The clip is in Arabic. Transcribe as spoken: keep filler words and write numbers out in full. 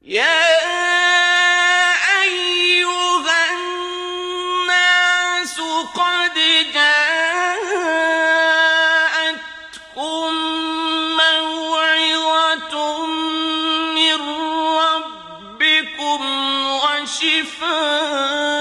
يا أيها الناس قد جاءتكم موعظة من ربكم وشفاء